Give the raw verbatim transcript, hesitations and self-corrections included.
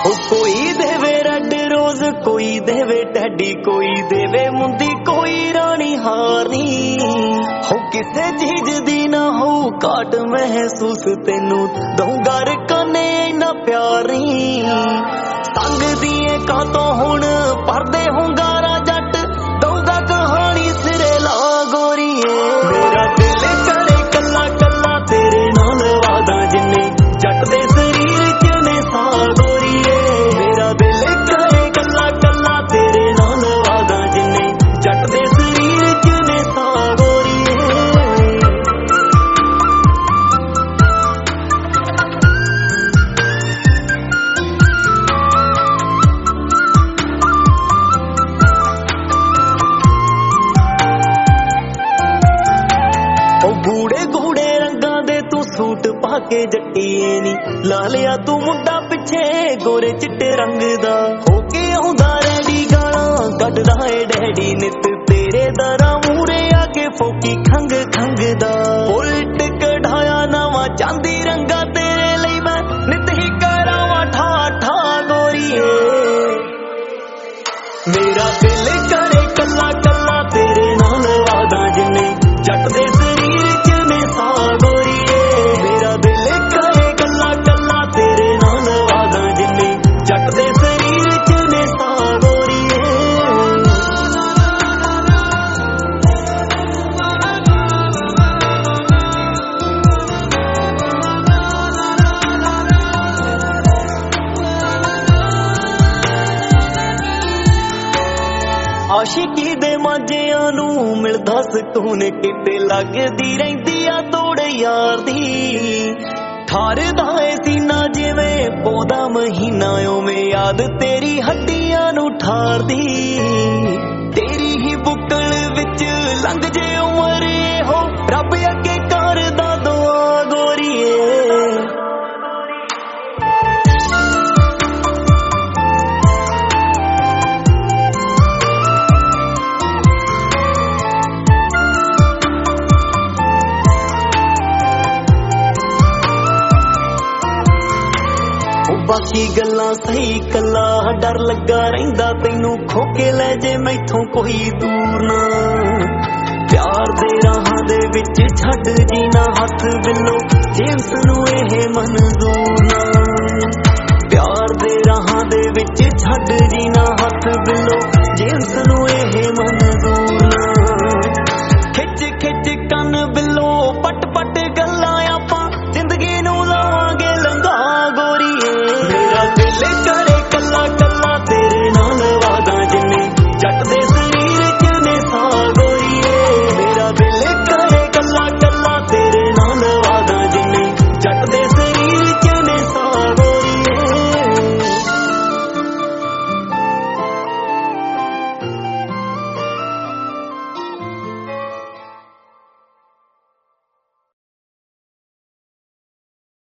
कोई देवे red rose, कोई देवे टैडी, कोई देवे मुंदी, कोई रानी हारनी। हो किसे चीज दी ना हो काट महसूस, तेनू दूंगा रकाने इन्ना प्यार नी। संग दिए का तो हुण परदे हुंगारा जट, दूंगा कहानी सिरे ला गोरीए। मेरा दिल करे कला कला तेरे नाल वादा, जिन्ने जट दे शरीर च ने सा गोरीए। मेरा दिल करे कला कला तेरे नाल वादा, जिन्ने जट दे शरीर च ने सा गोरीए। गूड़े गूड़े रंगा दे तू सूट पाके जट्टीए नी, ला लिया तू मुंडा पिछे गोरे चिट्टे रंग दा। होके आउंदा रैडी गालां कढदा ए डैडी, नित तेरे दरा मूरे आके फोकी खंग खंग दा। उल्ट कढ़ाया नवा चांदी रंगा तेरे लई मैं, नित ही करावां ठा ठा गोरीए। मेरा दिल करे कला कला तेरे नाल वादा, जिन्ने जट दे शरीर च ने सा गोरीए। मेरा दिल करे कला कला तेरे नाल वादा, जिन्ने जट दे शरीर च ने सा गोरीए। आशिकी दे मांजियां नू मिलदा सकून, किते लगदी रहिंदी आ तोड़ यार दी। ठारदा ए सीना जिवें पौधा महीना, उवें याद तेरी हड्डियां नू ठारदी। तेरी ही बुक्कल विच लंघ जे उमर, हो रब अगे करदा दुआ गोरीए। बाकी गल्लां सही कला डर लगा रहिंदा, तैनू खो के लै जे मैथों कोई दूर ना। प्यार दे राहां दे विच छड्ड जीना हथ बिलो, जेम्स नू एह मंजूर ना। प्यार दे राहां दे विच छड्ड जीना हथ बिलो।